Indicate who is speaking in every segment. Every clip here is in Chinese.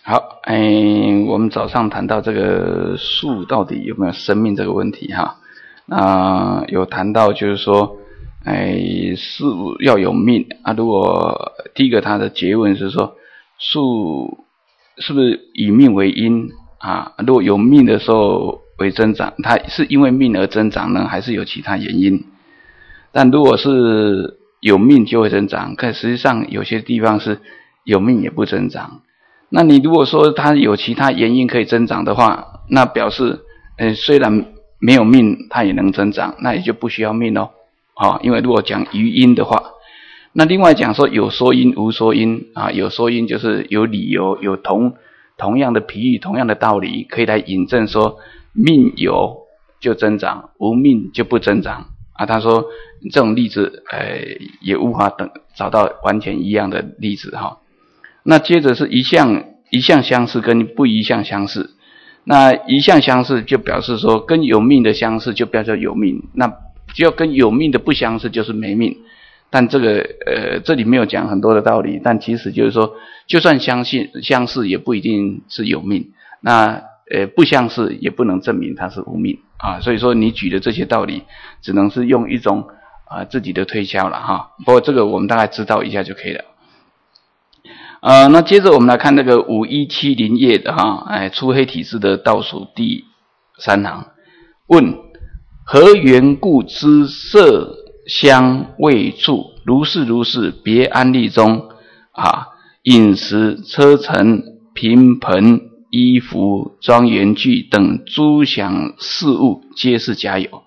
Speaker 1: 好，我们早上谈到这个树到底有没有生命这个问题哈，有谈到就是说，树要有命啊。如果第一个它的结论是说，树是不是以命为因啊？如果有命的时候为增长，它是因为命而增长呢，还是有其他原因？但如果是有命就会增长，可实际上有些地方是有命也不增长。那你如果说它有其他原因可以增长的话，那表示虽然没有命它也能增长，那也就不需要命咯。因为如果讲余因的话，那另外讲说有说因无说因啊，有说因就是有理由，有同样的譬喻，同样的道理可以来引证说命有就增长，无命就不增长啊。他说这种例子也无法找到完全一样的例子哈。那接着是一项相似跟不一项相似，那一项相似就表示说跟有命的相似就表示有命，那只要跟有命的不相似就是没命。但这个这里没有讲很多的道理，但其实就是说就算相似也不一定是有命，那不相似也不能证明它是无命啊。所以说你举的这些道理只能是用一种自己的推敲了哈，不过这个我们大概知道一下就可以了。那接着我们来看那个5170页的初黑体字的倒数第3行，问何缘故知色香味触如是别安例中饮食车乘贫盆衣服庄园具等诸享事物皆是假有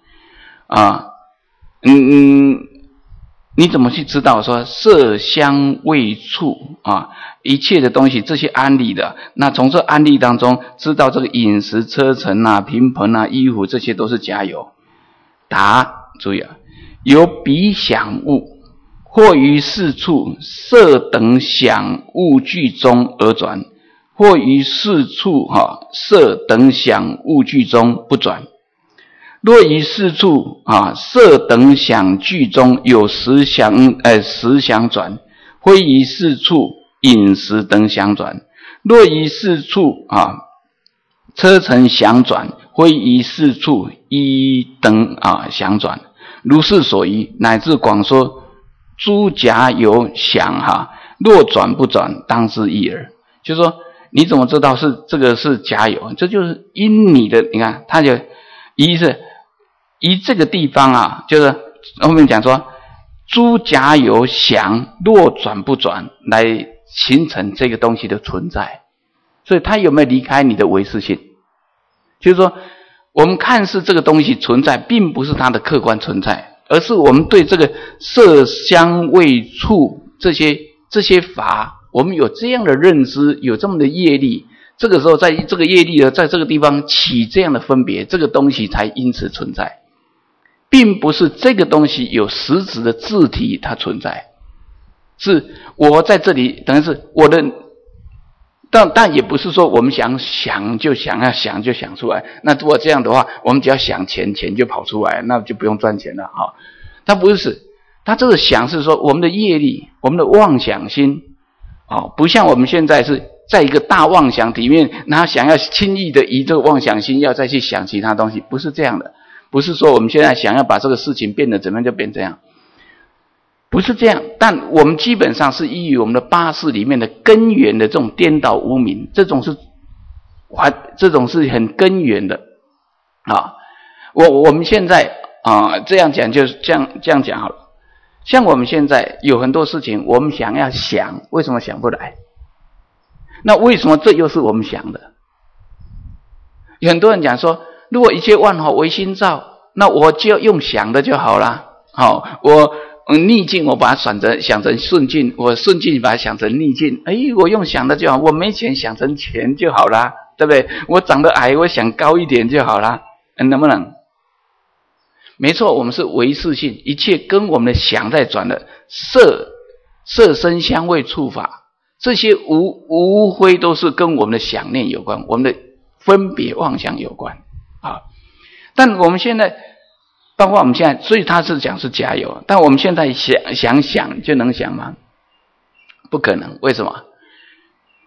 Speaker 1: 你怎么去知道说色香味触一切的东西这些安例的，那从这安例当中知道这个饮食车乘贫盆衣服这些都是假有？答，注意由彼想物或于四处色等想物具中而转，或于四处色等想物具中不转。若于四处色等想具中有实想转，非于四处饮食等想转。若于四处车乘想转，非于四处衣等想转。如是所依，乃至广说诸假有想若转不转，当知一耳。就是说你怎么知道这个是假有？这就是因你的，你看他就依这个地方就是后面讲说诸假有想若转不转来形成这个东西的存在，所以它有没有离开你的唯识性？就是说我们看似这个东西存在，并不是它的客观存在，而是我们对这个色香味触这些法，我们有这样的认知，有这么的业力，这个时候在这个业力在这个地方起这样的分别，这个东西才因此存在，并不是这个东西有实质的自体它存在，是我在这里等于是我的，但也不是说我们想就想出来。那如果这样的话，我们只要想钱就跑出来，那就不用赚钱了它不是，它这个想是说我们的业力，我们的妄想心不像我们现在是在一个大妄想里面，然后想要轻易的移这个妄想心，要再去想其他东西，不是这样的。不是说我们现在想要把这个事情变得怎么样就变这样，不是这样。但我们基本上是依于我们的八识里面的根源的这种颠倒无明，这种是很根源的我们现在这样讲就是这样讲好了。像我们现在有很多事情我们想要想，为什么想不来？那为什么这又是我们想的？有很多人讲说，如果一切万法唯心造，那我就要用想的就好了。我逆境我把它想成顺境，我顺境把它想成逆境，我用想的就好。我没钱想成钱就好啦，对不对？我长得矮，我想高一点就好啦，能不能？没错，我们是唯识性，一切跟我们的想在转的色声香味触法，这些无非都是跟我们的想念有关，我们的分别妄想有关但我们现在包括我们现在，所以他是讲是假有，但我们现在想就能想吗？不可能。为什么？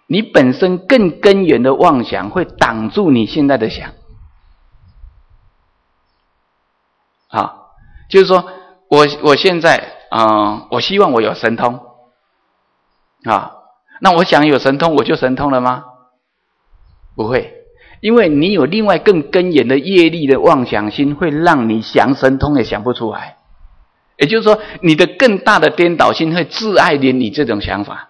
Speaker 1: 你本身更根源的妄想会挡住你现在的想。好，就是说我现在我希望我有神通啊，那我想有神通我就神通了吗？不会，因为你有另外更根源的业力的妄想心，会让你想神通也想不出来。也就是说，你的更大的颠倒心会自爱怜你这种想法。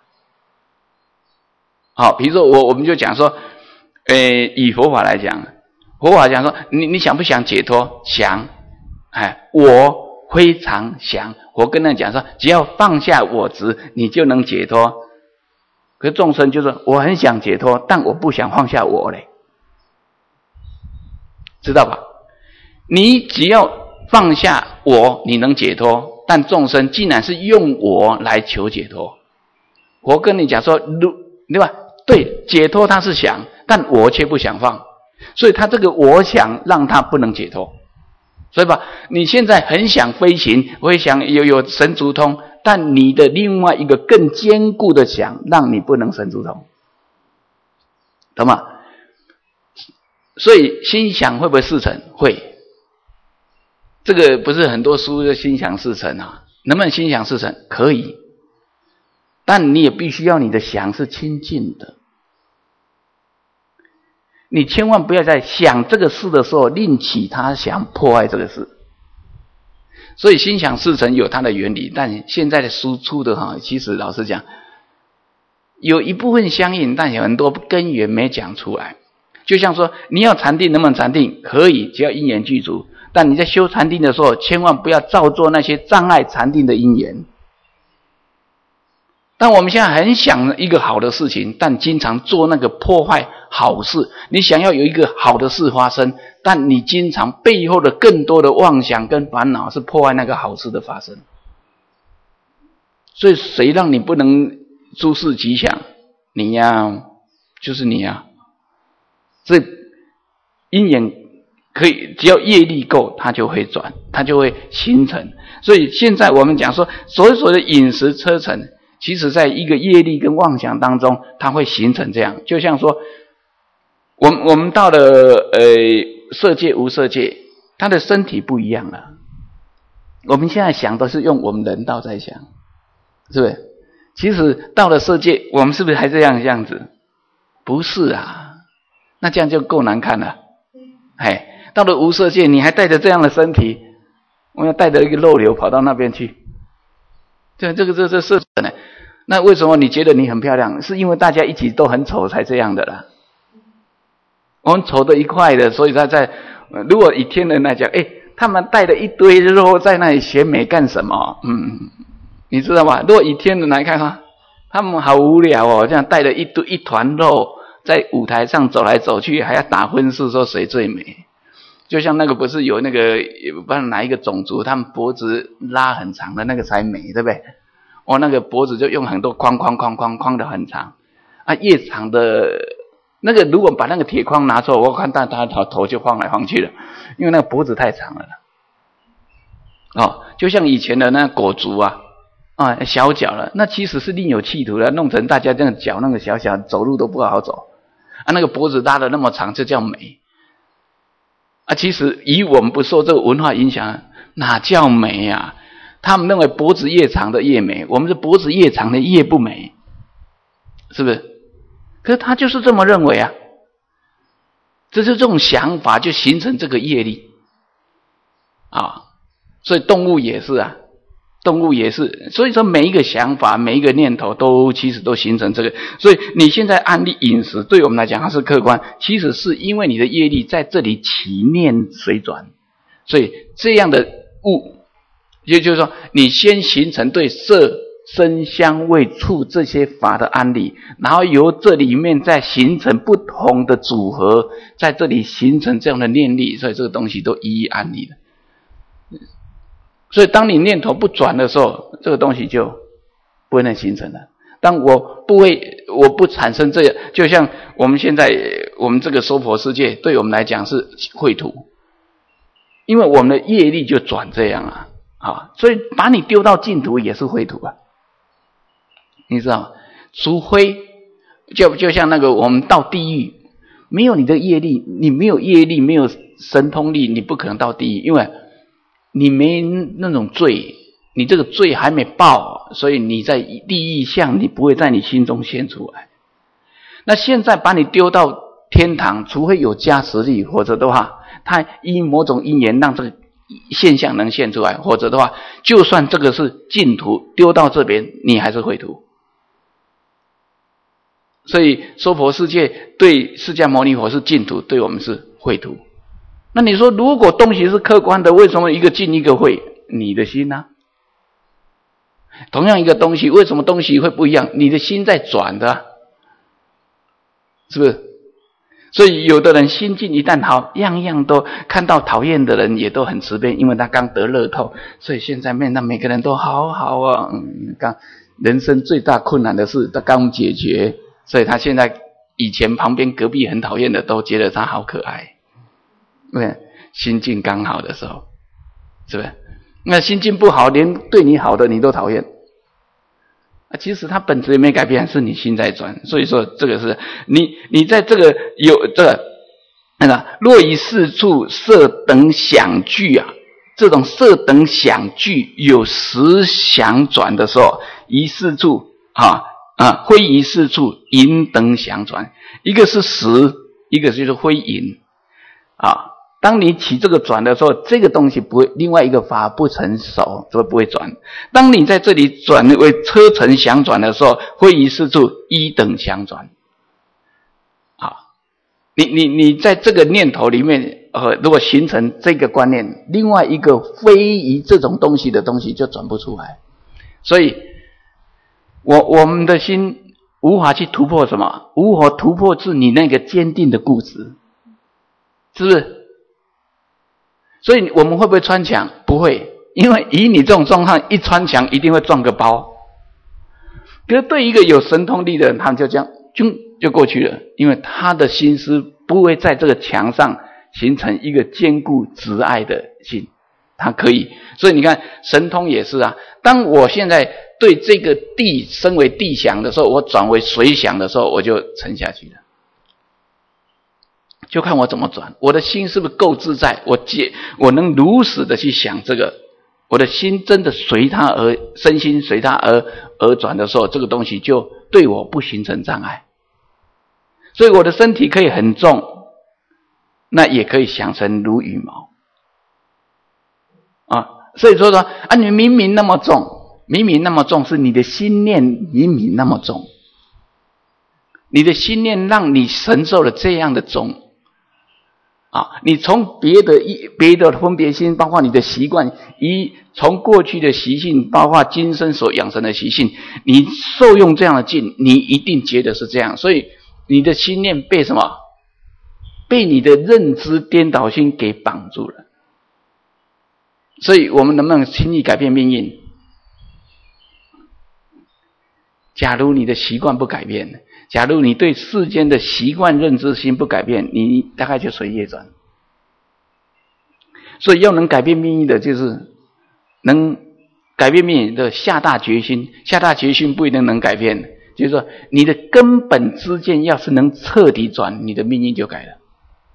Speaker 1: 好，比如说我们就讲说，以佛法来讲，佛法讲说，你想不想解脱？想，我非常想。我跟他讲说，只要放下我执，你就能解脱。可是众生就说，我很想解脱，但我不想放下我嘞，知道吧？你只要放下我，你能解脱，但众生竟然是用我来求解脱。我跟你讲说，对吧？对，解脱他是想，但我却不想放，所以他这个我想让他不能解脱。所以吧，你现在很想飞行，我也想有神足通，但你的另外一个更坚固的想，让你不能神足通，懂吗？所以心想会不会事成？会。这个不是很多书的心想事成啊？能不能心想事成？可以，但你也必须要你的想是清净的。你千万不要在想这个事的时候另起他想破坏这个事。所以心想事成有它的原理，但现在的书出的其实老实讲，有一部分相应，但有很多根源没讲出来。就像说你要禅定能不能禅定？可以，只要因缘具足。但你在修禅定的时候，千万不要照做那些障碍禅定的因缘。但我们现在很想一个好的事情，但经常做那个破坏好事。你想要有一个好的事发生，但你经常背后的更多的妄想跟烦恼是破坏那个好事的发生。所以谁让你不能诸事吉祥？你呀，就是你呀。这因缘可以，只要业力够，它就会转，它就会形成。所以现在我们讲说，所有的饮食车程，其实在一个业力跟妄想当中，它会形成这样。就像说，我们到了色界无色界，他的身体不一样了。我们现在想都是用我们人道在想，是不是？其实到了色界，我们是不是还这样子？不是啊，那这样就够难看了。到了无色界，你还带着这样的身体，我要带着一个肉瘤跑到那边去，这色呢？那为什么你觉得你很漂亮？是因为大家一起都很丑才这样的啦。我们丑的一块的，所以他在如果以天人来讲，他们带了一堆肉在那里显美干什么？你知道吗？如果以天人来看他们好无聊哦，这样带了一团肉在舞台上走来走去，还要打分数说谁最美。就像那个不是有那个不知道哪一个种族，他们脖子拉很长的那个才美，对不对？那个脖子就用很多框的很长啊，越长的那个如果把那个铁框拿错，我看他头就晃来晃去了，因为那个脖子太长了。就像以前的那狗族小脚了，那其实是另有企图的，弄成大家这样脚那个小小走路都不好走那个脖子拉的那么长，就叫美其实以我们不受这个文化影响，哪叫美啊？他们认为脖子越长的越美，我们是脖子越长的越不美，是不是？可是他就是这么认为这是这种想法就形成这个业力所以动物也是所以说每一个想法每一个念头其实都形成这个。所以你现在安利饮食对我们来讲它是客观，其实是因为你的业力在这里起念水转，所以这样的物也就是说你先形成对色声香味触这些法的安利，然后由这里面再形成不同的组合，在这里形成这样的念力，所以这个东西都一一安利了。所以当你念头不转的时候，这个东西就不能形成了。当我不产生这样，就像我们现在我们这个娑婆世界对我们来讲是秽土，因为我们的业力就转这样所以把你丢到净土也是秽土你知道吗？除非就像那个我们到地狱，没有你的业力，你没有业力，没有神通力，你不可能到地狱，因为你没那种罪，你这个罪还没报，所以你在地狱相你不会在你心中现出来。那现在把你丢到天堂，除非有加持力，否则的话他因某种因缘让这个现象能现出来，否则的话就算这个是净土，丢到这边你还是秽土。所以娑婆世界对释迦牟尼佛是净土，对我们是秽土。那你说如果东西是客观的，为什么一个净一个秽？你的心啊。同样一个东西，为什么东西会不一样？你的心在转的啊，是不是？所以有的人心境一旦好，样样都看到讨厌的人也都很慈悲，因为他刚得乐透，所以现在面对每个人都好好啊。刚人生最大困难的事他刚解决，所以他现在以前旁边隔壁很讨厌的都觉得他好可爱，对，心境刚好的时候，是不是？那心境不好，连对你好的你都讨厌。其实它本质也没改变，是你心在转。所以说这个是你在这个有这个若以四处色等想聚啊，这种色等想聚有实想转的时候，以四处非以四处淫等想转，一个是实，一个就是非淫啊。当你起这个转的时候，这个东西不会，另外一个法不成熟，就不会转。当你在这里转为车尘想转的时候，非以四处一等想转。你在这个念头里面，如果形成这个观念，另外一个非于这种东西的东西就转不出来。所以我们的心无法去突破什么？无法突破是你那个坚定的固执，是不是？所以我们会不会穿墙？不会，因为以你这种状况，一穿墙一定会撞个包。可是对一个有神通力的人，他们就这样就过去了，因为他的心思不会在这个墙上形成一个坚固执爱的心，他可以。所以你看神通也是啊，当我现在对这个地升为地想的时候，我转为水想的时候，我就沉下去了。就看我怎么转，我的心是不是够自在，我能如实的去想这个，我的心真的随它而身心随它而转的时候，这个东西就对我不形成障碍。所以我的身体可以很重，那也可以想成如羽毛啊。所以说你明明那么重，是你的心念明明那么重，你的心念让你承受了这样的重。你从别的分别心，包括你的习惯，从过去的习性，包括今生所养成的习性，你受用这样的境，你一定觉得是这样。所以你的心念被什么？被你的认知颠倒心给绑住了。所以我们能不能轻易改变命运？假如你的习惯不改变，假如你对世间的习惯认知心不改变，你大概就随业转。所以要能改变命运的，就是能改变命运的下大决心。下大决心不一定能改变，就是说你的根本知见要是能彻底转，你的命运就改了。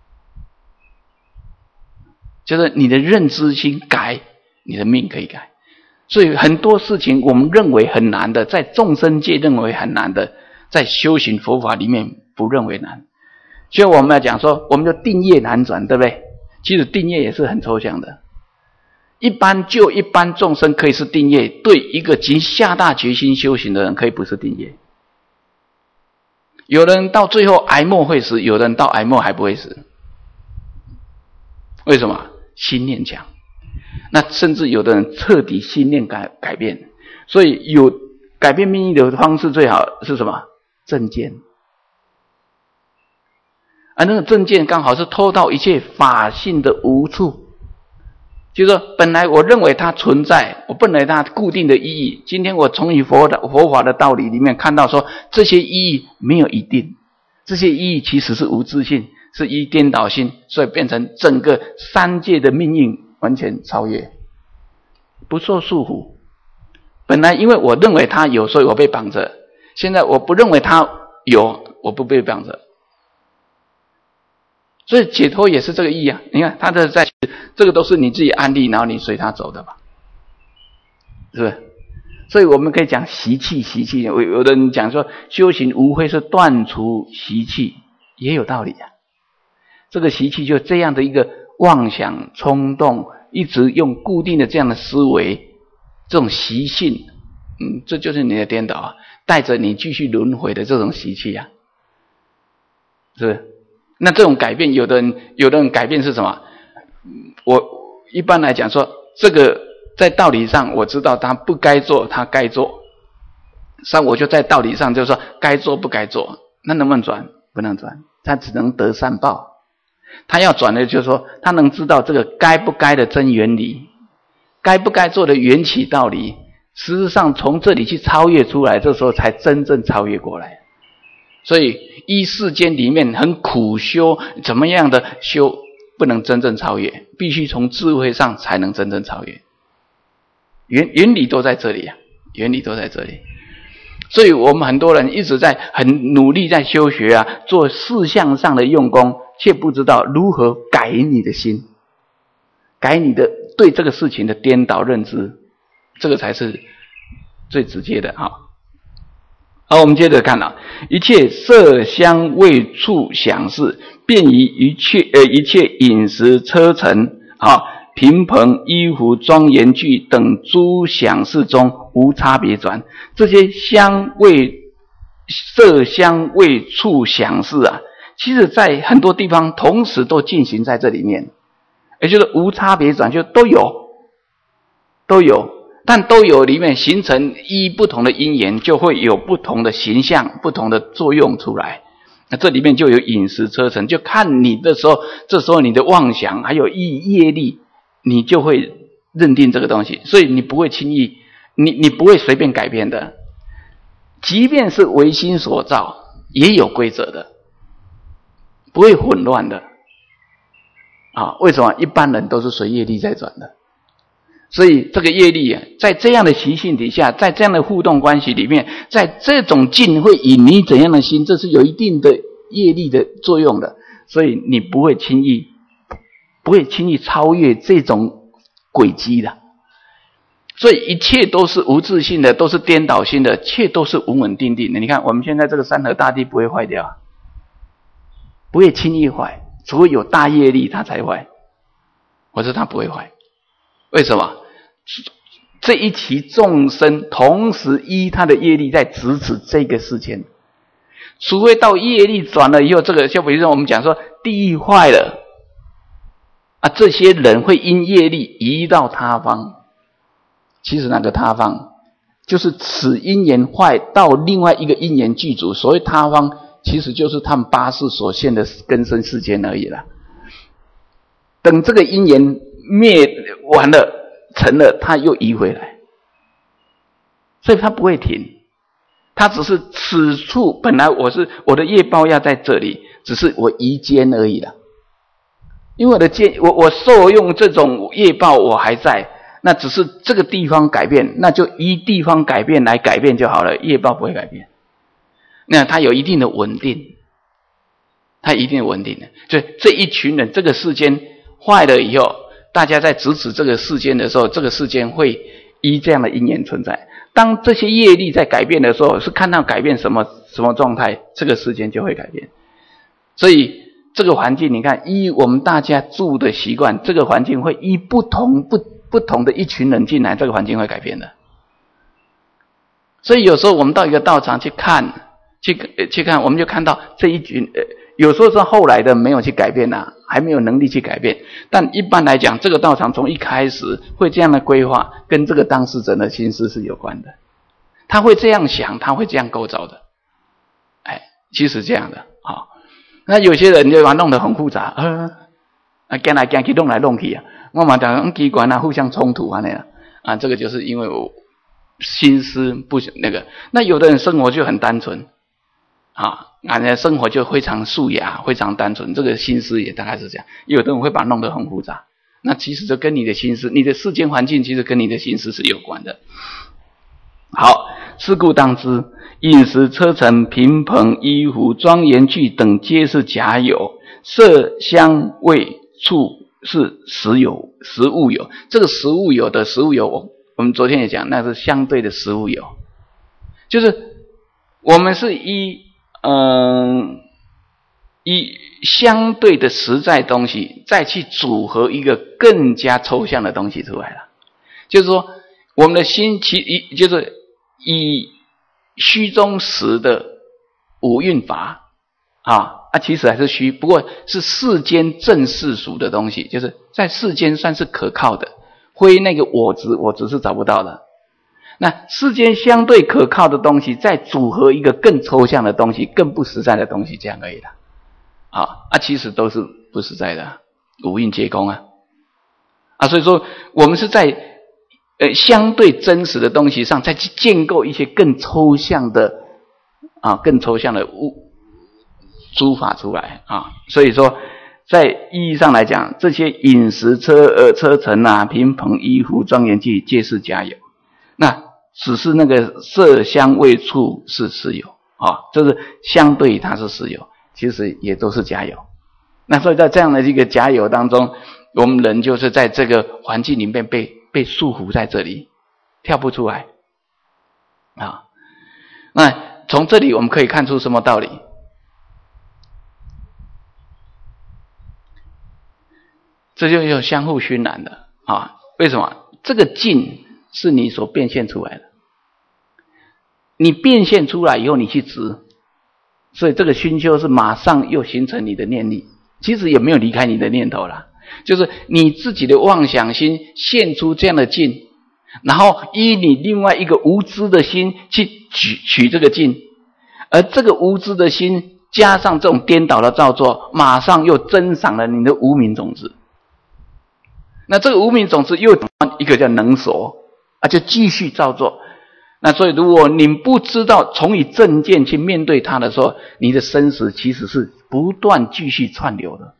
Speaker 1: 就是你的认知心改，你的命可以改。所以很多事情我们认为很难的，在众生界认为很难的，在修行佛法里面不认为难。所以我们要讲说，我们的定业难转，对不对？其实定业也是很抽象的。一般众生可以是定业，对一个即下大决心修行的人可以不是定业。有人到最后癌末会死，有人到癌末还不会死。为什么？心念强。那甚至有的人彻底心念改变，所以有改变命运的方式最好是什么？正见。那个正见刚好是透到一切法性的无处，就是说本来我认为它存在，我本来它固定的意义，今天我从佛法的道理里面看到说，这些意义没有一定，这些意义其实是无自性，是依颠倒性，所以变成整个三界的命运完全超越，不受束缚。本来因为我认为它有，所以我被绑着，现在我不认为它有，我不被绑着。所以解脱也是这个意啊。你看他这个都是你自己安立，然后你随他走的吧，是不是？所以我们可以讲习气。有的人讲说修行无非是断除习气，也有道理啊。这个习气就这样的一个妄想冲动，一直用固定的这样的思维，这种习性，这就是你的颠倒啊，带着你继续轮回的这种习气啊，是不是？那这种改变，有的人改变是什么？我一般来讲说，这个在道理上我知道他不该做，他该做，所以我就在道理上就是说该做不该做，那能不能转？不能转，他只能得善报。他要转的就是说，他能知道这个该不该的真原理，该不该做的缘起道理，事实上从这里去超越出来，这时候才真正超越过来。所以依世间里面很苦修，怎么样的修不能真正超越，必须从智慧上才能真正超越。原理都在这里啊，原理都在这里。所以我们很多人一直在很努力在修学啊，做事项上的用功，却不知道如何改你的心，改你的对这个事情的颠倒认知，这个才是最直接的哈。好，我们接着看啊，一切色香味触想事，便于一切饮食车乘啊，屏棚衣服庄严具等诸想事中无差别转。这些色香味触想事啊，其实在很多地方同时都进行在这里面，也就是无差别转，就都有，但都有里面形成依不同的因缘，就会有不同的形象，不同的作用出来。那这里面就有饮食车乘，就看你的时候，这时候你的妄想还有业力，你就会认定这个东西，所以你不会轻易，你不会随便改变的。即便是唯心所造，也有规则的，不会混乱的。为什么？一般人都是随业力在转的。所以这个业力啊，在这样的习性底下，在这样的互动关系里面，在这种境会引你怎样的心，这是有一定的业力的作用的。所以你不会轻易超越这种轨迹的。所以一切都是无自性的，都是颠倒性的，一切都是稳稳定定的。你看我们现在这个山河大地不会坏掉，不会轻易坏，除非有大业力它才坏，或者它不会坏。为什么？这一期众生同时依他的业力在直指这个世间，除非到业力转了以后，这个就比如说我们讲说地狱坏了这些人会因业力移到他方。其实那个他方就是此因缘坏到另外一个因缘具足，所谓他方其实就是他们八世所现的根生世间而已啦。等这个因缘灭完了成了，他又移回来，所以他不会停，他只是此处本来我的业报要在这里，只是我移间而已啦。因为我受用这种业报我还在，那只是这个地方改变，那就依地方改变来改变就好了，业报不会改变。那它有一定的稳定，它一定的稳定的。所以这一群人，这个世间坏了以后，大家在直指这个世间的时候，这个世间会依这样的因缘存在。当这些业力在改变的时候，是看到改变什么状态，这个世间就会改变。所以这个环境，你看依我们大家住的习惯，这个环境会依不同的一群人进来，这个环境会改变的。所以有时候我们到一个道场去看，我们就看到这一群有时候是后来的没有去改变还没有能力去改变。但一般来讲，这个道场从一开始会这样的规划，跟这个当事者的心思是有关的。他会这样想，他会这样构造的。其实这样的那有些人就把它弄得很复杂，跟来跟去弄来弄去我嘛讲机关互相冲突这个就是因为我心思不那个。那有的人生活就很单纯生活就非常素雅，非常单纯，这个心思也大概是这样。有的人会把它弄得很复杂，那其实就跟你的心思，你的世间环境其实跟你的心思是有关的。好， 是故当知，饮食、车乘、屏棚、衣服、庄严具等，皆是假有。色、香、味、触是实有，实物有。这个实物有的实物有，我们昨天也讲，那是相对的实物有，就是我们是依相对的实在东西，再去组合一个更加抽象的东西出来了。就是说，我们的心就是以虚中实的五蕴法其实还是虚，不过是世间正世俗的东西，就是在世间算是可靠的，非那个我执是找不到的。那世间相对可靠的东西，再组合一个更抽象的东西，更不实在的东西，这样而已了。其实都是不实在的，五蕴皆空所以说我们是在相对真实的东西上，再去建构一些更抽象的诸法出来所以说在意义上来讲，这些饮食、车乘屏棚、衣服、庄严具，皆是假有。那只是那个色香味触是实有就是相对它是实有，其实也都是假有。那所以在这样的一个假有当中，我们人就是在这个环境里面被束缚在这里，跳不出来那从这里我们可以看出什么道理？这就有相互熏染的为什么？这个境是你所变现出来的，你变现出来以后，你去执，所以这个熏修是马上又形成你的念力，其实也没有离开你的念头啦，就是你自己的妄想心现出这样的境，然后依你另外一个无知的心去取这个境，而这个无知的心加上这种颠倒的造作，马上又增长了你的无明种子。那这个无明种子又一个叫能所就继续造作。那所以如果你不知道从以正见去面对它的时候，你的生死其实是不断继续串流的。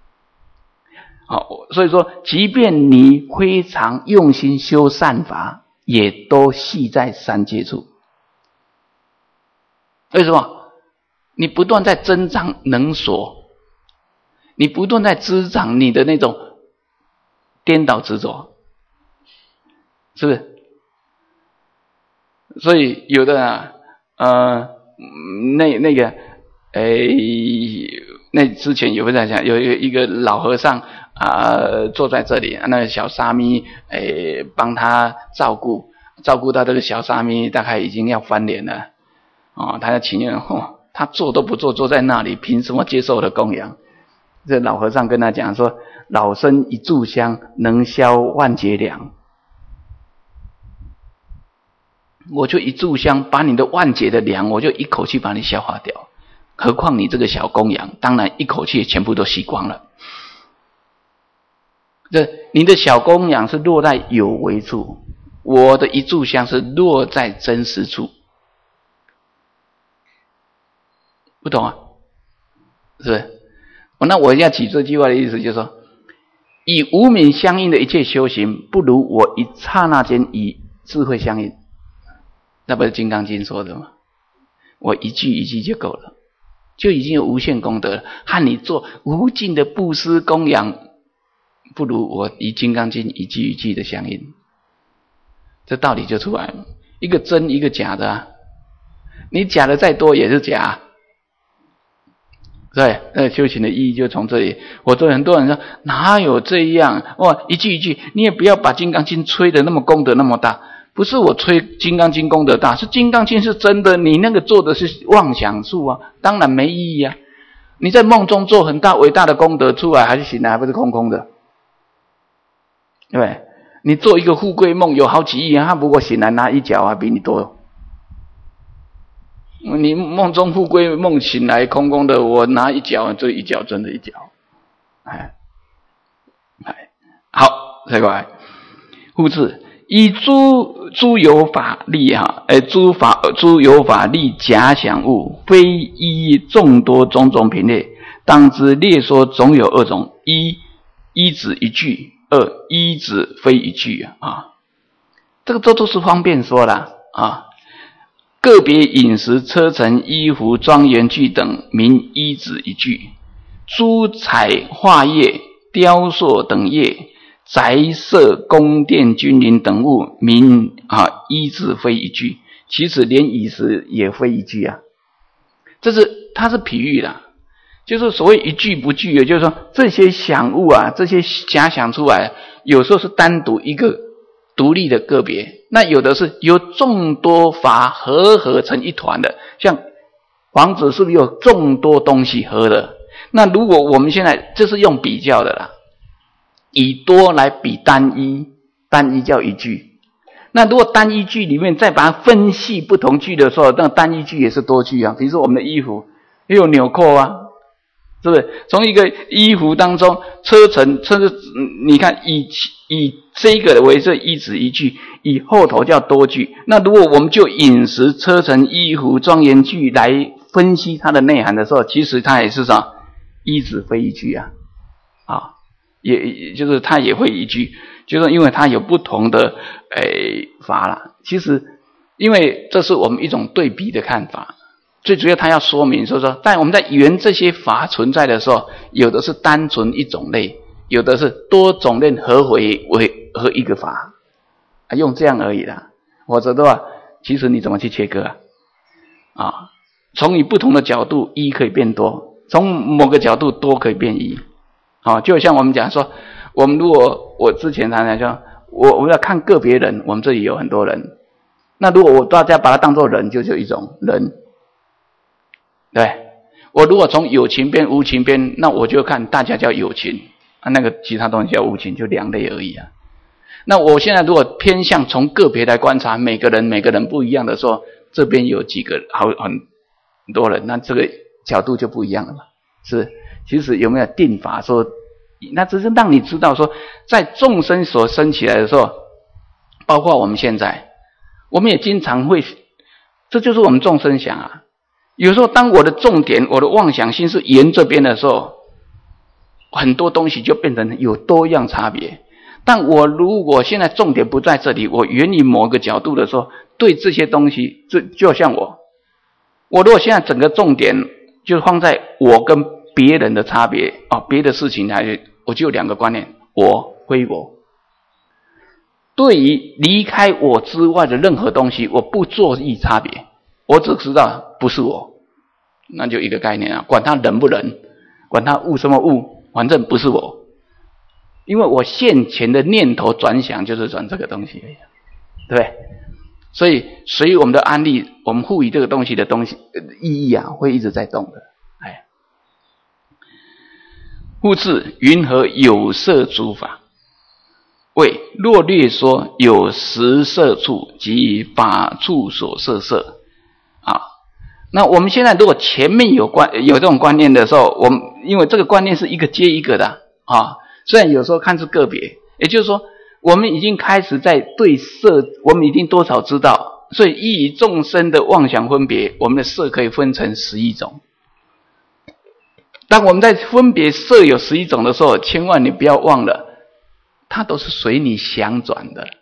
Speaker 1: 所以说即便你非常用心修善法，也都系在三界处。为什么？你不断在增长能所，你不断在滋长你的那种颠倒执着，是不是？所以有的那之前有在讲，有一个老和尚坐在这里，那个小沙弥帮他照顾到这个小沙弥大概已经要翻脸了他要请愿他坐都不坐在那里，凭什么接受我的供养？这老和尚跟他讲说，老僧一炷香能消万劫粮，我就一炷香把你的万劫的粮，我就一口气把你消化掉，何况你这个小供养，当然一口气全部都吸光了。你的小供养是落在有为处，我的一炷香是落在真实处，不懂是不是？那我要举这句话的意思就是说，以无明相应的一切修行，不如我一刹那间以智慧相应。那不是《金刚经》说的吗？我一句一句就够了，就已经有无限功德了。和你做无尽的布施供养，不如我以《金刚经》一句一句的相应。这道理就出来了，一个真一个假的你假的再多也是假。对，那修行的意义就从这里。我对很多人说，哪有这样一句一句，你也不要把《金刚经》吹得那么功德那么大。不是我吹《金刚经》功德大，是《金刚经》是真的，你那个做的是妄想术当然没意义你在梦中做很大伟大的功德，出来还是醒来还不是空空的，对不对？你做一个富贵梦有好几亿他不过醒来拿一角比你多。你梦中富贵梦醒来空空的，我拿一角，这一角真的一角。好，再过来，复次，以诸有法力诸有法力假想物，非依众多种种品类，当知列说总有二种：一指一句，二一指非一句这个都是方便说了个别饮食、车乘、衣服、庄严具等，名依止一句；珠彩画业、雕塑等业，宅舍、宫殿、君临等物，名依止非一句。其实连饮食也非一句啊，它是比喻的，就是所谓一句不具，也就是说这些想物啊，这些假想出来，有时候是单独一个独立的个别，那有的是由众多法合成一团的，像房子是不是有众多东西合的？那如果我们现在这是用比较的啦，以多来比单一，单一叫一句。那如果单一句里面再把它分析不同句的时候，那单一句也是多句啊。比如说我们的衣服也有纽扣啊，是不是？从一个衣服当中，车乘，你看以这个为这一指一句，以后头叫多句。那如果我们就饮食、车乘、衣服、庄严句来分析它的内涵的时候，其实它也是什么？一指非一句啊，也就是它也会一句，就是因为它有不同的法啦。其实因为这是我们一种对比的看法，最主要它要说明说但我们在圆这些法存在的时候，有的是单纯一种类，有的是多种类合一个法，用这样而已啦。否则的话，其实你怎么去切割从你不同的角度，一可以变多，从某个角度多可以变一。就像我们讲说，我们如果我之前常常说，我们要看个别人，我们这里有很多人，那如果大家把它当作人，就一种人，对。我如果从有情变无情变，那我就看大家叫有情，那个其他东西叫无情，就两类而已啊。那我现在如果偏向从个别来观察，每个人不一样的时候，这边有几个很多人，那这个角度就不一样了嘛，是。其实有没有定法说，那只是让你知道说，在众生所生起来的时候，包括我们现在，我们也经常会，这就是我们众生想啊。有时候当我的重点，我的妄想心是沿这边的时候，很多东西就变成有多样差别。但我如果现在重点不在这里，我沿于某个角度的时候，对这些东西，就像我如果现在整个重点就放在我跟别人的差别别的事情我就有两个观念，我非我。对于离开我之外的任何东西，我不做意差别，我只知道不是我，那就一个概念管它人不人，管它物什么物，反正不是我。因为我现前的念头转想就是转这个东西而已，对不对？所以随我们的安立，我们赋予这个东西的意义会一直在动的。复次，云何有色诸法？谓若略说有实色处及法处所摄色那我们现在如果前面有这种观念的时候，我们因为这个观念是一个接一个的虽然有时候看是个别，也就是说我们已经开始在对色，我们已经多少知道，所以依于众生的妄想分别，我们的色可以分成11种。当我们在分别色有11种的时候，千万你不要忘了，它都是随你想转的。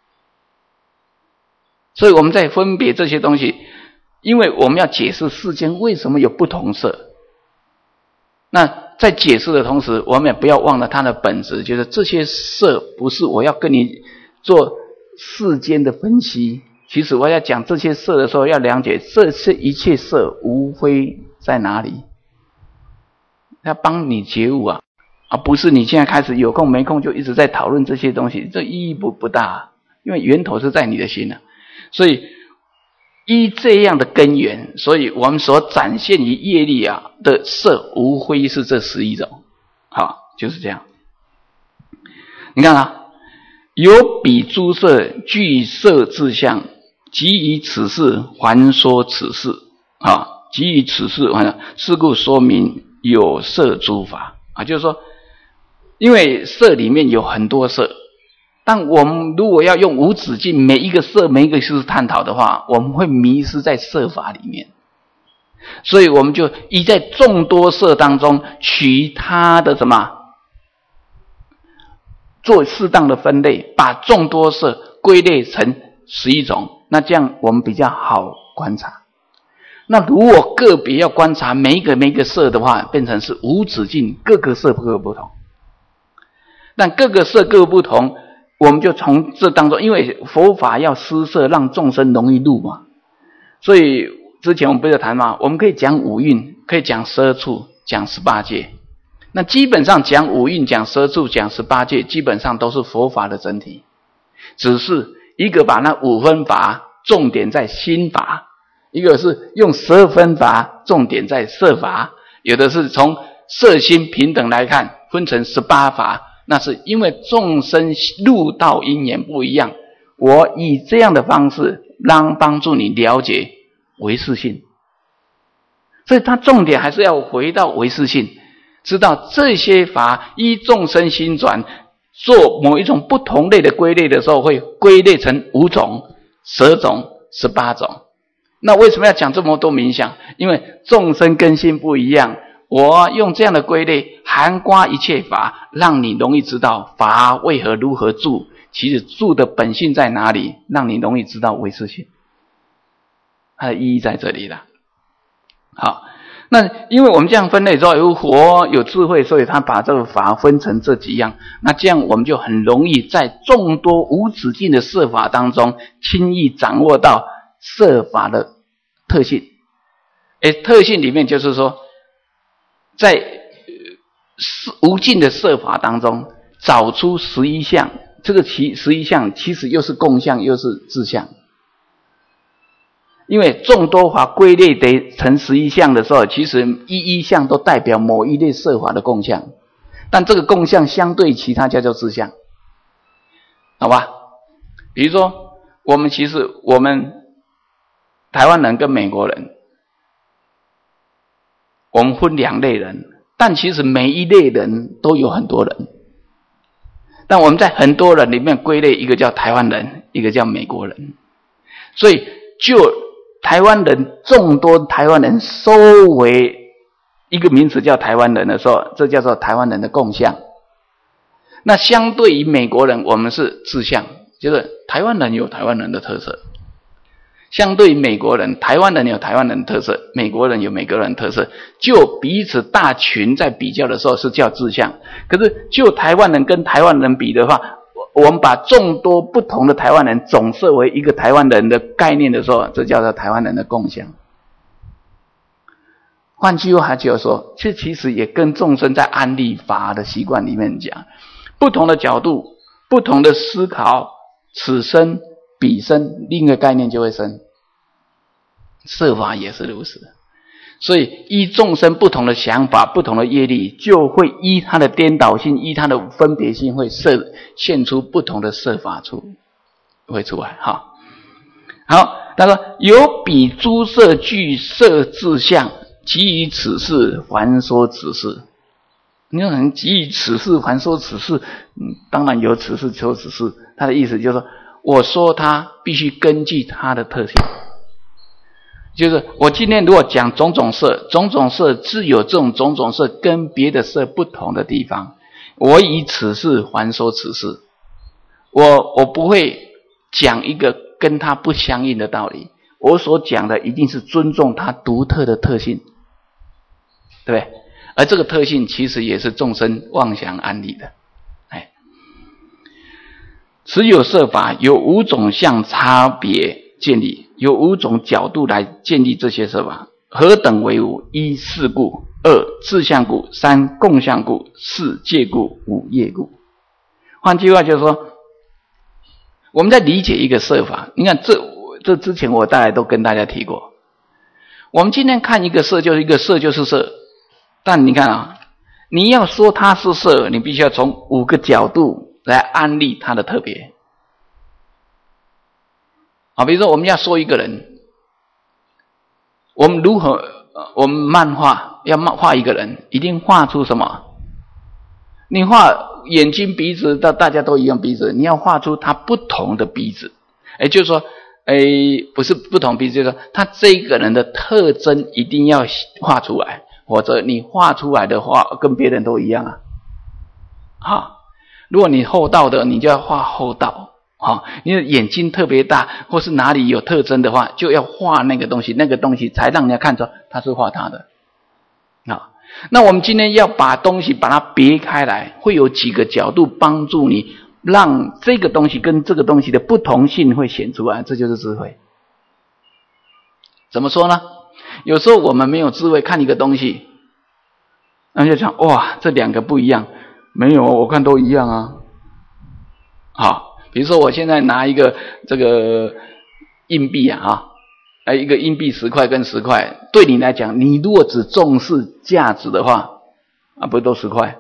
Speaker 1: 所以我们在分别这些东西，因为我们要解释世间为什么有不同色，那在解释的同时，我们也不要忘了它的本质，就是这些色不是我要跟你做世间的分析。其实我要讲这些色的时候，要了解这些一切色无非在哪里，要帮你觉悟不是你现在开始有空没空就一直在讨论这些东西，这意义不大因为源头是在你的心所以依这样的根源，所以我们所展现于业力的色无非是这11种。就是这样。你看有彼诸色具色自相，即以此事还说此事即以此事是故说明有色诸法就是说，因为色里面有很多色，但我们如果要用无止境每一个色每一个事探讨的话，我们会迷失在色法里面。所以我们就依在众多色当中取它的做适当的分类，把众多色归类成11种，那这样我们比较好观察。那如果个别要观察每一个色的话，变成是无止境，各个色各个不同。但各个色各个不同，我们就从这当中，因为佛法要施色，让众生容易入嘛，所以之前我们不是谈嘛，我们可以讲五蕴，可以讲12处，讲18界。那基本上讲五蕴、讲12处、讲18界，基本上都是佛法的整体，只是一个把那5分法重点在心法，一个是用12分法重点在色法，有的是从色心平等来看，分成18法。那是因为众生入道因缘不一样，我以这样的方式帮助你了解唯识性，所以它重点还是要回到唯识性，知道这些法依众生心转做某一种不同类的归类的时候，会归类成5种、10种、18种。那为什么要讲这么多名相？因为众生根性不一样，我用这样的归类涵括一切法，让你容易知道法为何如何住，其实住的本性在哪里，让你容易知道唯识性，它的意义在这里了。好，那因为我们这样分类之后，有佛有智慧，所以他把这个法分成这几样，那这样我们就很容易在众多无止境的色法当中，轻易掌握到色法的特性。特性里面就是说，在无尽的色法当中找出11项，这个11项其实又是共相又是自相，因为众多法归类得成11项的时候，其实一项都代表某一类色法的共相，但这个共相相对其他叫做自相，好吧？比如说我们台湾人跟美国人，我们分2类人，但其实每一类人都有很多人，但我们在很多人里面归类，一个叫台湾人，一个叫美国人，所以就台湾人众多台湾人收为一个名词叫台湾人的时候，这叫做台湾人的共相。那相对于美国人，我们是自相，就是台湾人有台湾人的特色。相对于美国人，台湾人有台湾人的特色，美国人有美国人的特色，就彼此大群在比较的时候是叫自相。可是就台湾人跟台湾人比的话，我们把众多不同的台湾人总设为一个台湾人的概念的时候，这叫做台湾人的共相。换句话就是说，这其实也跟众生在安立法的习惯里面讲，不同的角度，不同的思考，此生彼生，另一个概念就会生。色法也是如此，所以依众生不同的想法，不同的业力，就会依它的颠倒性，依它的分别性，会现出不同的色法会出来。好，他说有彼诸色具色自相，即以此事还说此事。你有人即以此事还说此事，当然有此事说此事，他的意思就是说，我说它必须根据它的特性，就是我今天如果讲种种色，种种色自有这种种种色跟别的色不同的地方，我以此事还说此事，我不会讲一个跟它不相应的道理，我所讲的一定是尊重它独特的特性，对不对？而这个特性其实也是众生妄想安立的。此有色法有5种相差别建立，有5种角度来建立这些色法。何等为5？ 1事故，2自相故，3共相故，4界故，5业故。换句话就是说，我们在理解一个色法，你看这之前我大概都跟大家提过，我们今天看一个色就是一个色就是色，但你看啊，你要说它是色，你必须要从5个角度来安立它的特别。比如说我们要说一个人，我们漫画要画一个人，一定画出什么？你画眼睛鼻子，大家都一样鼻子，你要画出他不同的鼻子。就是说不是不同鼻子，就是说他这个人的特征一定要画出来，否则你画出来的话跟别人都一样啊。如果你厚道的，你就要画厚道， 你的眼睛特别大，或是哪里有特征的话，就要画那个东西，那个东西才让人家看出它是画它的。那我们今天要把东西把它别开来，会有几个角度帮助你，让这个东西跟这个东西的不同性会显出来，这就是智慧。怎么说呢？有时候我们没有智慧，看一个东西，那就想哇，这两个不一样，没有，我看都一样啊。好，比如说我现在拿一个这个硬币一个硬币10块跟10块，对你来讲，你如果只重视价值的话，不都10块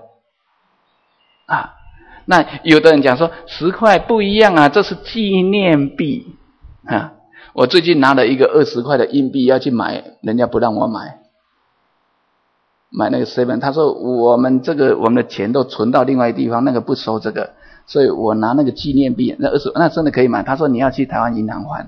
Speaker 1: 那有的人讲说10块不一样啊，这是纪念币我最近拿了一个20块的硬币要去买，人家不让我买那个 7， 他说我们的钱都存到另外一个地方，那个不收这个，所以我拿那个纪念币，那真的可以买。他说你要去台湾银行还，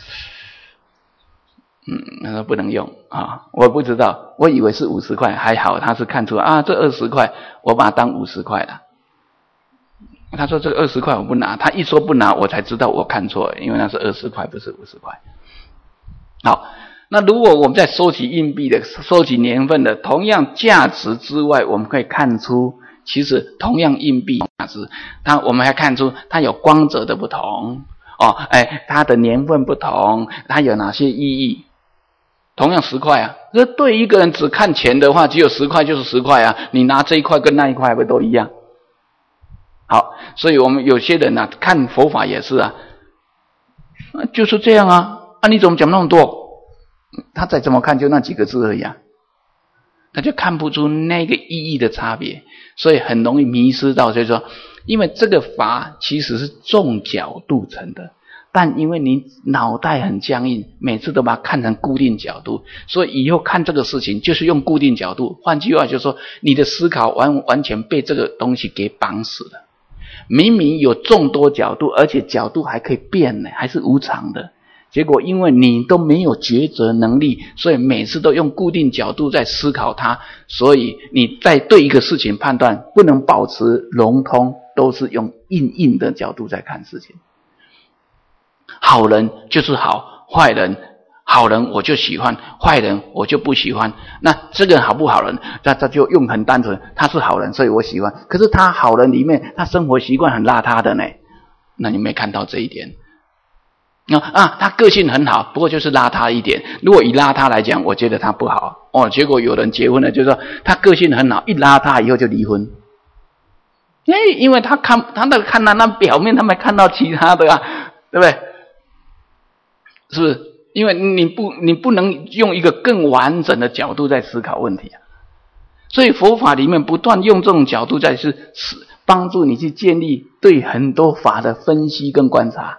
Speaker 1: 他说不能用我不知道，我以为是50块，还好他是看出来这20块，我把它当50块了。他说这个20块我不拿，他一说不拿，我才知道我看错了，因为那是20块，不是50块。好，那如果我们在收集硬币的、收集年份的，同样价值之外，我们可以看出，其实同样硬币价值，我们还看出它有光泽的不同它的年份不同，它有哪些意义？同样10块这对一个人只看钱的话，只有10块就是10块你拿这一块跟那一块不都一样？好，所以我们有些人看佛法也是就是这样你怎么讲那么多？他再怎么看就那几个字而已他就看不出那个意义的差别，所以很容易迷失到。所以说，因为这个法其实是重角度成的，但因为你脑袋很僵硬，每次都把它看成固定角度，所以以后看这个事情就是用固定角度。换句话就是说，你的思考完全被这个东西给绑死了。明明有众多角度，而且角度还可以变呢，还是无常的。结果因为你都没有抉择能力，所以每次都用固定角度在思考它，所以你在对一个事情判断不能保持融通，都是用硬的角度在看事情。好人就是好，坏人好人我就喜欢，坏人我就不喜欢。那这个人好不好人，他就用很单纯，他是好人所以我喜欢。可是他好人里面，他生活习惯很邋遢的呢，那你没看到这一点他个性很好，不过就是邋遢一点。如果以邋遢来讲，我觉得他不好结果有人结婚了，就是说他个性很好，一邋遢以后就离婚。因为他看那表面，他没看到其他的对不对？是不是？因为你不能用一个更完整的角度在思考问题所以佛法里面不断用这种角度在帮助你去建立对很多法的分析跟观察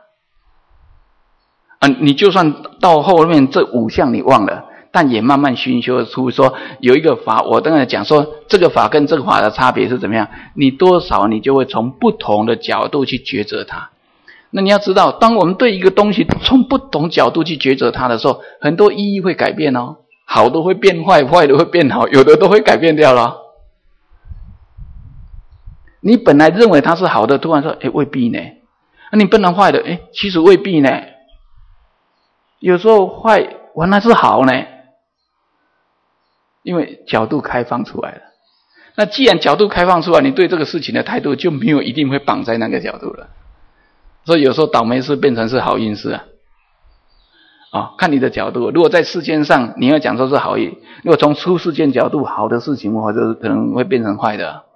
Speaker 1: 你就算到后面这5项你忘了，但也慢慢熏修出说有一个法，我刚才讲说这个法跟这个法的差别是怎么样，你多少你就会从不同的角度去抉择它。那你要知道，当我们对一个东西从不同角度去抉择它的时候，很多意义会改变好的会变坏，坏的会变好，有的都会改变掉了你本来认为它是好的，突然说未必呢你本来坏的其实未必呢，有时候坏原来是好呢，因为角度开放出来了。那既然角度开放出来，你对这个事情的态度就没有一定会绑在那个角度了。所以有时候倒霉事变成是好运事看你的角度。如果在世间上你要讲说是好运，如果从出世间角度，好的事情或者可能会变成坏的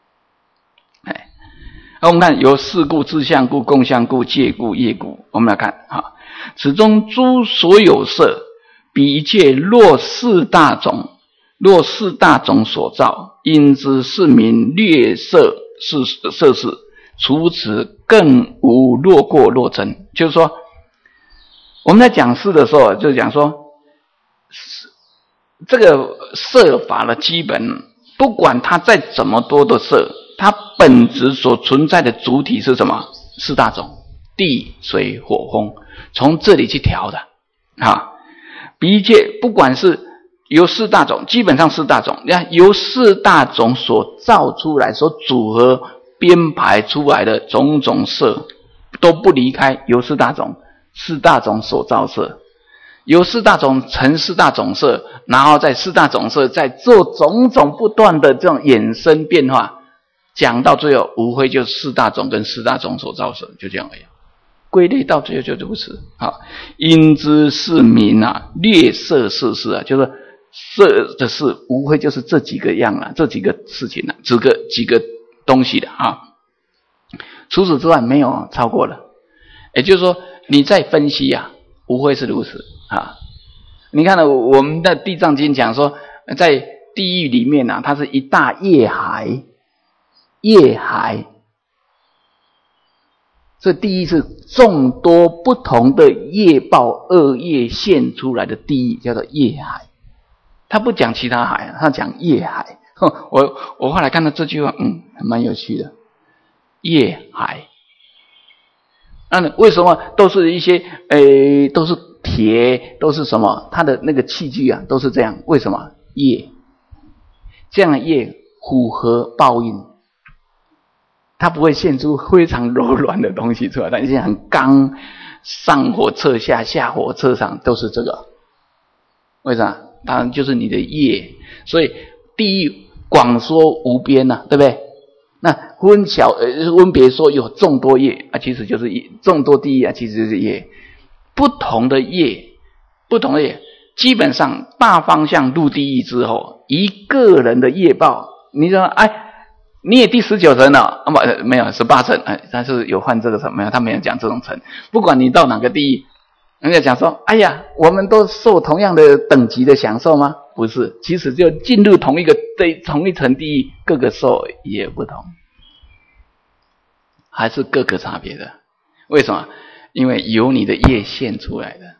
Speaker 1: 我们看由事故、自相故、共相故、界故、业故，我们来看此中诸所有色，彼一切若四大种所造，因之是名略色事，除此更无若过若真。就是说我们在讲事的时候，就是讲说这个色法的基本，不管它再怎么多的色，它本质所存在的主体是什么？4大种，地水火风，从这里去调的彼一切不管是由4大种，基本上4大种，由4大种所造出来，所组合编排出来的种种色， 都不离开由四大种，四大种所造色，由四大种成四大种色，然后在四大种色再做种种不断的这种衍生变化，讲到最后无非就是四大种跟四大种所造色，就这样而已。归类到最后就如此。好，因之是名啊，略色事事啊，就是色的事无非就是这几个样啊，这几个事情啊，几个东西的啊，除此之外没有超过了。也就是说，你再分析啊，无非是如此啊。你看呢，我们的《地藏经》讲说，在地狱里面啊，它是一大业海，业海。这地狱是众多不同的业报恶业现出来的地狱，叫做业海。他不讲其他海，他讲业海。我后来看到这句话，还蛮有趣的。业海，那为什么都是一些都是铁，都是什么？它的那个器具啊，都是这样。为什么？业，这样的业符合报应。它不会现出非常柔软的东西出来，但是很刚，上火侧下，下火侧上，都是这个。为啥？当然就是你的业。所以地狱广说无边啊，对不对？那分别说有众多业啊，其实就是众多地狱啊，其实就是业。不同的业，基本上大方向入地狱之后，一个人的业报，你说你也第19层了，没有18层，但是有换这个层，没有，他没有讲这种层。不管你到哪个地狱，人家讲说，我们都受同样的等级的享受吗？不是，其实就进入同一层地狱，各个受也不同，还是各个差别的。为什么？因为由你的业现出来的，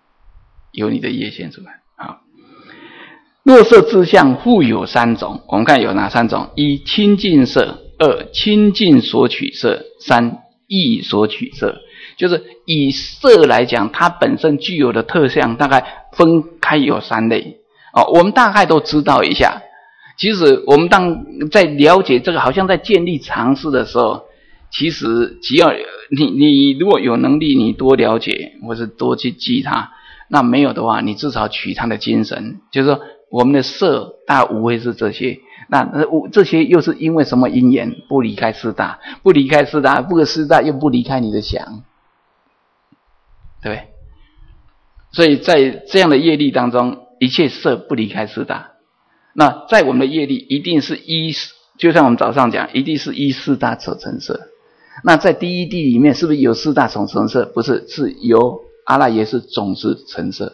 Speaker 1: 啊。若色之相复有3种，我们看有哪3种？一、清净色；二、清净所取色；三、异所取色。就是以色来讲，它本身具有的特相，大概分开有3类。我们大概都知道一下。其实我们在了解这个，好像在建立常识的时候，其实只要你如果有能力，你多了解或是多去记它。那没有的话，你至少取它的精神，就是说我们的色大无非是这些，那这些又是因为什么因缘不离开四大，不离开四大，不四大又不离开你的想，对不对？所以在这样的业力当中，一切色不离开四大。那在我们的业力一定是就像我们早上讲，一定是依四大所成色。那在第一地里面是不是有四大所成色？不是，是由阿赖耶识种子成色，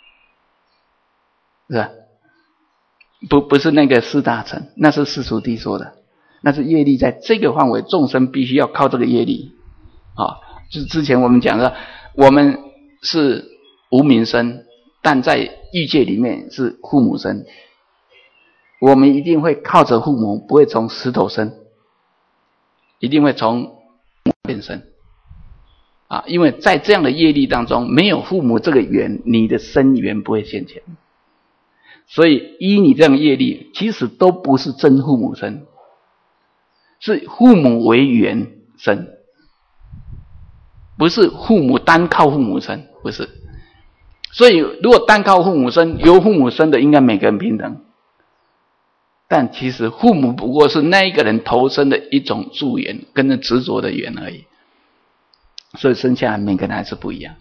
Speaker 1: 是吧？不是那个四大乘，那是世俗谛说的，那是业力在这个范围，众生必须要靠这个业力。就是之前我们讲的，我们是无明身，但在欲界里面是父母身，我们一定会靠着父母，不会从石头生，一定会从变身。因为在这样的业力当中，没有父母这个缘，你的身缘不会现前。所以依你这样的业力，其实都不是真父母身，是父母为缘生，不是父母单靠父母生，不是。所以如果单靠父母生，由父母生的应该每个人平等，但其实父母不过是那一个人投生的一种助缘，跟着执着的缘而已。所以生下来每个人还是不一样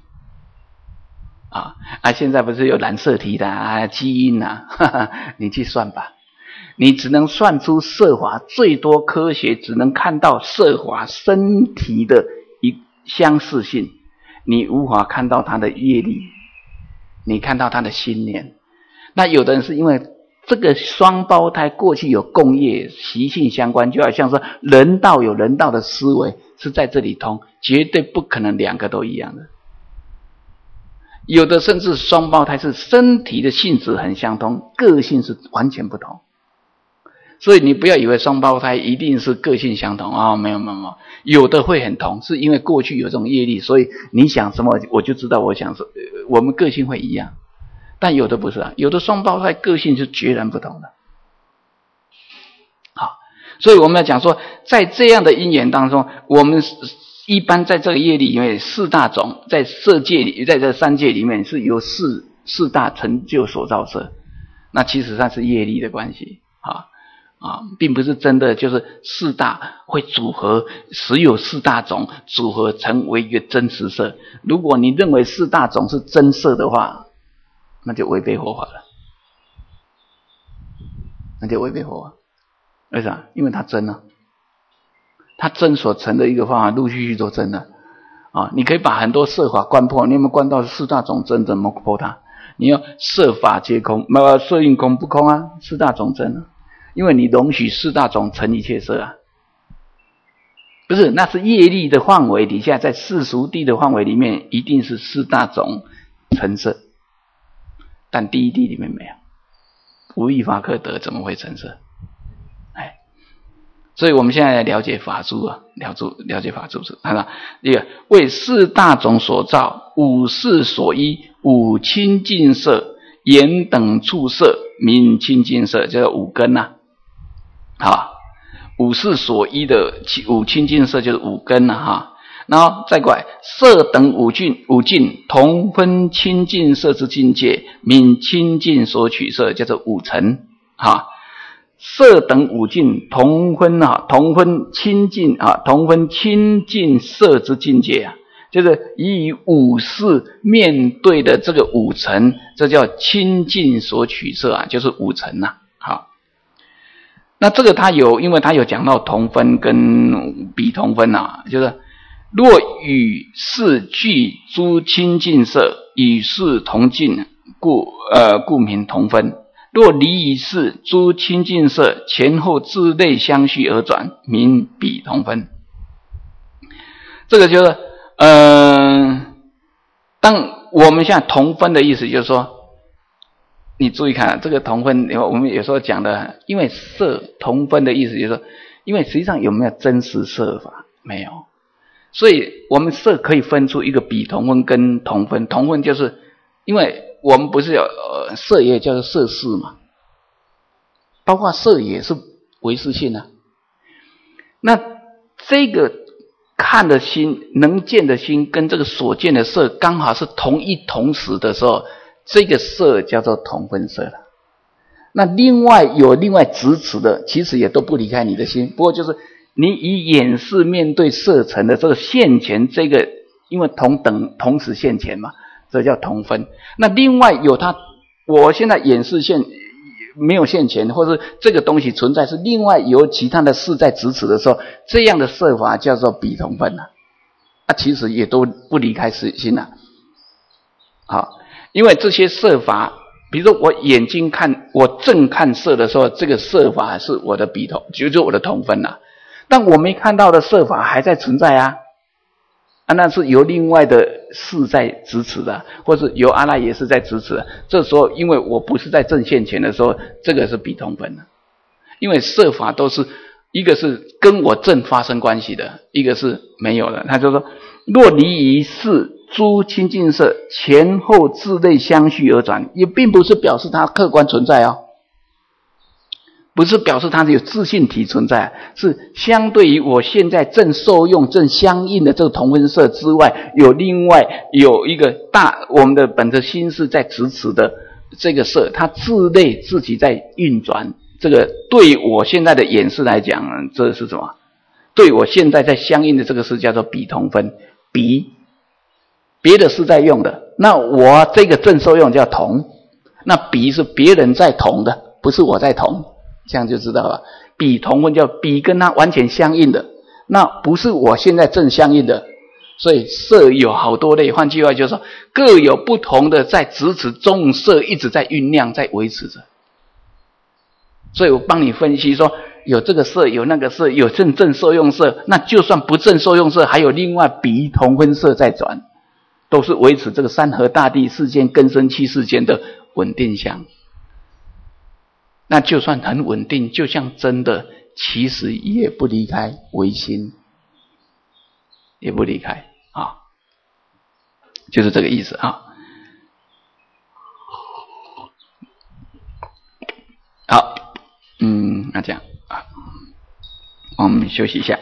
Speaker 1: 现在不是有染色体的基因你去算吧，你只能算出色华，最多科学只能看到色华身体的相似性，你无法看到它的业力，你看到它的心念。那有的人是因为这个双胞胎过去有共业习性相关，就好像说人道有人道的思维是在这里通，绝对不可能2个都一样的。有的甚至双胞胎是身体的性质很相通，个性是完全不同。所以你不要以为双胞胎一定是个性相同没有，有的会很同，是因为过去有这种业力，所以你想什么我就知道我想什么，我们个性会一样。但有的不是有的双胞胎个性是截然不同的。好，所以我们要讲说，在这样的因缘当中，我们一般在这个业力里面，四大种在色界里，在这三界里面是由四大成就所造色，那其实上是业力的关系并不是真的就是四大会组合，实有四大种组合成为一个真实色。如果你认为四大种是真色的话，那就违背佛法了，为啥？因为它真啊，它真所成的一个方法，陆续都真了你可以把很多色法观破，你有没有观到四大种真？怎么破它？你要色法皆空，色蕴空不空啊，四大种真啊，因为你容许四大种成一切色啊，不是，那是业力的范围底下，在世俗谛的范围里面，一定是四大种成色，但第一谛里面没有，无一法可得，怎么会成色？所以我们现在来了解法珠了解法珠是看到一个为四大种所造，五事所依，五清净色，眼等触色，名清净色，叫五根五事所依的五清净色就是五根然后再过来色等五境同分清净色之境界，名清净所取色，叫做五尘色等五境同分清净同分清净色之境界就是以五事面对的这个五尘，这叫清净所取色就是五尘那这个因为它有讲到同分跟比同分就是若与是具诸清净色，与是同境，故名同分。若离于是诸清净色，前后自类相续而转，名比同分。这个就是当我们现在同分的意思就是说，你注意看这个同分，我们有时候讲的，因为色同分的意思就是说，因为实际上有没有真实色法？没有，所以我们色可以分出一个比同分跟同分。同分就是因为我们不是有色也叫做色事嘛，包括色也是唯识性那这个看的心能见的心跟这个所见的色刚好是同一同时的时候，这个色叫做同分色了。那另外执持的其实也都不离开你的心，不过就是你以眼识面对色尘的这个现前，这个因为同时现前嘛，这叫同分。那另外有我现在眼识没有现前，或是这个东西存在是另外有其他的事在执持的时候，这样的色法叫做比同分其实也都不离开心因为这些色法，比如说我眼睛我正看色的时候，这个色法是我的比同，就是我的同分但我没看到的色法还在存在那是由另外的事在支持的，或是由阿赖耶识在支持的。这时候因为我不是在正现前的时候，这个是比同分因为色法都是一个是跟我正发生关系的，一个是没有的。他就说若离于是诸清净色，前后自类相续而转，也并不是表示它客观存在不是表示它有自性体存在，是相对于我现在正受用正相应的这个同分色之外，另外有一个我们的本质心是在执持的这个色，它自类自己在运转。这个对我现在的眼识来讲，这是什么？对我现在在相应的这个是叫做比同分，别的是在用的，那我这个正受用叫同，那比是别人在同的，不是我在同，这样就知道了。比同分叫比跟它完全相应的，那不是我现在正相应的。所以色有好多类，换句话就是说，各有不同的在执持中色一直在酝酿，在维持着。所以我帮你分析说，有这个色，有那个色，有正受用色，那就算不正受用色，还有另外比同分色在转，都是维持这个山河大地世间根生器世间的稳定相。那就算很稳定，就像真的，其实也不离开唯心，也不离开就是这个意思好，那这样我们休息一下。